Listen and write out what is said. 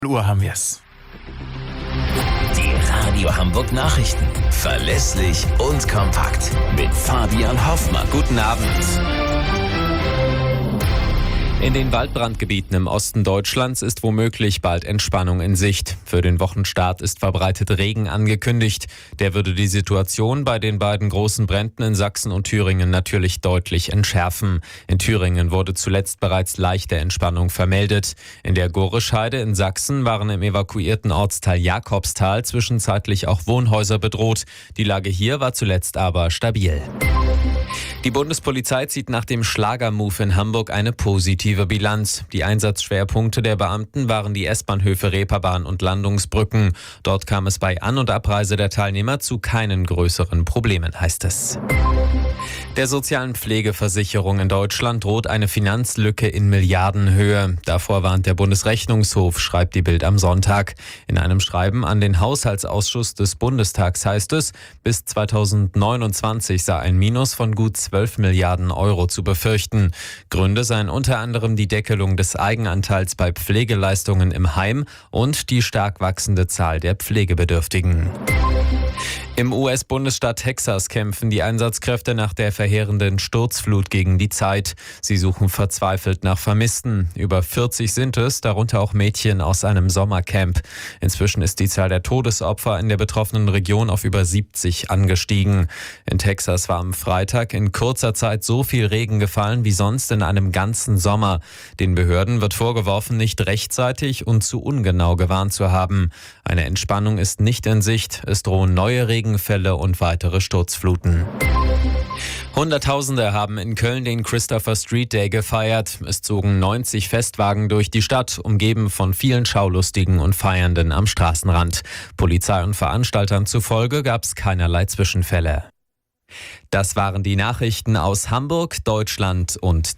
Uhr haben wir es. Die Radio Hamburg Nachrichten. Verlässlich und kompakt. Mit Fabian Hoffmann. Guten Abend. In den Waldbrandgebieten im Osten Deutschlands ist womöglich bald Entspannung in Sicht. Für den Wochenstart ist verbreitet Regen angekündigt. Der würde die Situation bei den beiden großen Bränden in Sachsen und Thüringen natürlich deutlich entschärfen. In Thüringen wurde zuletzt bereits leichte Entspannung vermeldet. In der Gorischheide in Sachsen waren im evakuierten Ortsteil Jakobsthal zwischenzeitlich auch Wohnhäuser bedroht. Die Lage hier war zuletzt aber stabil. Die Bundespolizei zieht nach dem Schlagermove in Hamburg eine positive Bilanz. Die Einsatzschwerpunkte der Beamten waren die S-Bahnhöfe Reeperbahn und Landungsbrücken. Dort kam es bei An- und Abreise der Teilnehmer zu keinen größeren Problemen, heißt es. Der sozialen Pflegeversicherung in Deutschland droht eine Finanzlücke in Milliardenhöhe. Davor warnt der Bundesrechnungshof, schreibt die Bild am Sonntag. In einem Schreiben an den Haushaltsausschuss des Bundestags heißt es, bis 2029 sei ein Minus von gut 12 Milliarden Euro zu befürchten. Gründe seien unter anderem die Deckelung des Eigenanteils bei Pflegeleistungen im Heim und die stark wachsende Zahl der Pflegebedürftigen. Im US-Bundesstaat Texas kämpfen die Einsatzkräfte nach der verheerenden Sturzflut gegen die Zeit. Sie suchen verzweifelt nach Vermissten. Über 40 sind es, darunter auch Mädchen aus einem Sommercamp. Inzwischen ist die Zahl der Todesopfer in der betroffenen Region auf über 70 angestiegen. In Texas war am Freitag in kurzer Zeit so viel Regen gefallen wie sonst in einem ganzen Sommer. Den Behörden wird vorgeworfen, nicht rechtzeitig und zu ungenau gewarnt zu haben. Eine Entspannung ist nicht in Sicht. Es drohen neue Regenfälle und weitere Sturzfluten. Hunderttausende haben in Köln den Christopher Street Day gefeiert. Es zogen 90 Festwagen durch die Stadt, umgeben von vielen Schaulustigen und Feiernden am Straßenrand. Polizei und Veranstaltern zufolge gab es keinerlei Zwischenfälle. Das waren die Nachrichten aus Hamburg, Deutschland und